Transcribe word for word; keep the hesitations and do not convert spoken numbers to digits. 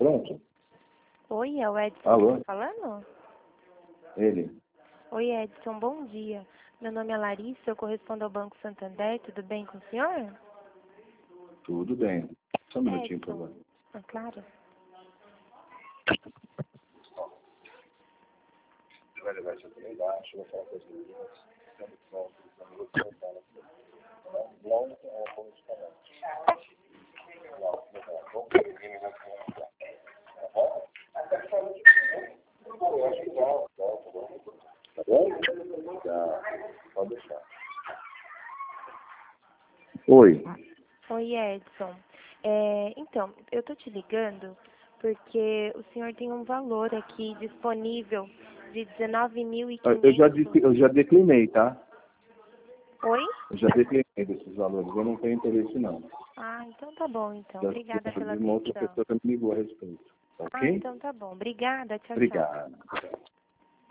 Pronto? Oi, é o Edson Alô? que tá falando? Ele. Oi, Edson, bom dia. Meu nome é Larissa, eu correspondo ao Banco Santander, tudo bem com o senhor? Tudo bem. Só um minutinho, por Edson. favor. Ah, claro. Você vai levar isso aqui lá embaixo, eu vou falar com as meninas. Estamos prontos, estamos prontos. Não, é como de canal. Não, não, vamos ver aqui, mas não tem. Eu acho que tá, tá, tá bom. Tá bom? Tá, pode deixar. Oi. Oi, Edson. É, então, eu tô te ligando porque o senhor tem um valor aqui disponível de dezenove mil e quinhentos. Eu já, de- eu já declinei, tá? Oi? Eu já declinei desses valores. Eu não tenho interesse, não. Ah, então tá bom, então. Já Obrigada pela vi uma outra atenção. pessoa que me ligou a respeito. Ah, Ok? então tá bom. Obrigada, tchau, tchau. Obrigado.